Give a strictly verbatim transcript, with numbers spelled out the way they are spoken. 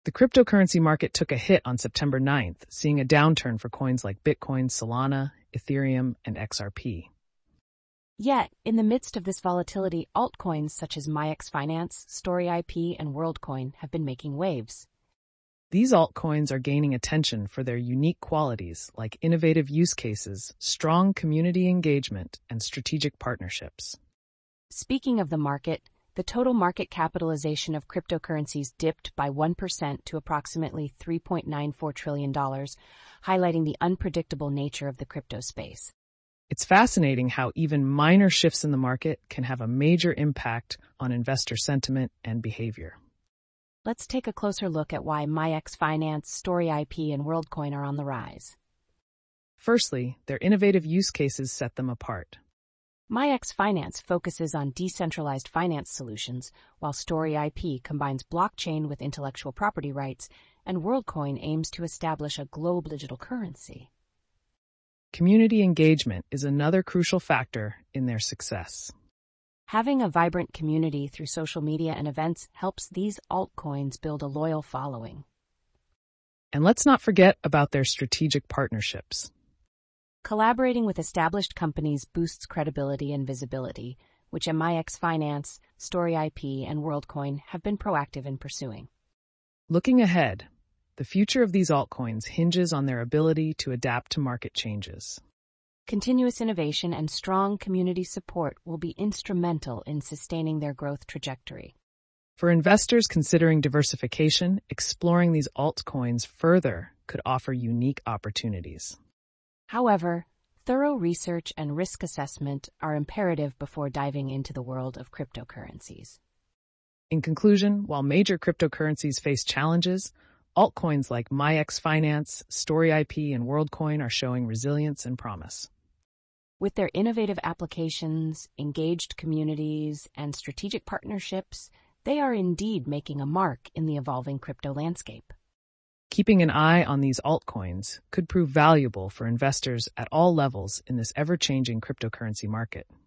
The cryptocurrency market took a hit on September ninth, seeing a downturn for coins like Bitcoin, Solana, Ethereum, and X R P. Yet, in the midst of this volatility, altcoins such as MyX Finance, StoryIP, and WorldCoin have been making waves. These altcoins are gaining attention for their unique qualities like innovative use cases, strong community engagement, and strategic partnerships. Speaking of the market, the total market capitalization of cryptocurrencies dipped by one percent to approximately three point nine four trillion dollars, highlighting the unpredictable nature of the crypto space. It's fascinating how even minor shifts in the market can have a major impact on investor sentiment and behavior. Let's take a closer look at why MyX Finance, StoryIP, and WorldCoin are on the rise. Firstly, their innovative use cases set them apart. MyX Finance focuses on decentralized finance solutions, while StoryIP combines blockchain with intellectual property rights, and WorldCoin aims to establish a global digital currency. Community engagement is another crucial factor in their success. Having a vibrant community through social media and events helps these altcoins build a loyal following. And let's not forget about their strategic partnerships. Collaborating with established companies boosts credibility and visibility, which MyX Finance, StoryIP, and WorldCoin have been proactive in pursuing. Looking ahead, the future of these altcoins hinges on their ability to adapt to market changes. Continuous innovation and strong community support will be instrumental in sustaining their growth trajectory. For investors considering diversification, exploring these altcoins further could offer unique opportunities. However, thorough research and risk assessment are imperative before diving into the world of cryptocurrencies. In conclusion, while major cryptocurrencies face challenges, altcoins like MyX Finance, StoryIP, and WorldCoin are showing resilience and promise. With their innovative applications, engaged communities, and strategic partnerships, they are indeed making a mark in the evolving crypto landscape. Keeping an eye on these altcoins could prove valuable for investors at all levels in this ever-changing cryptocurrency market.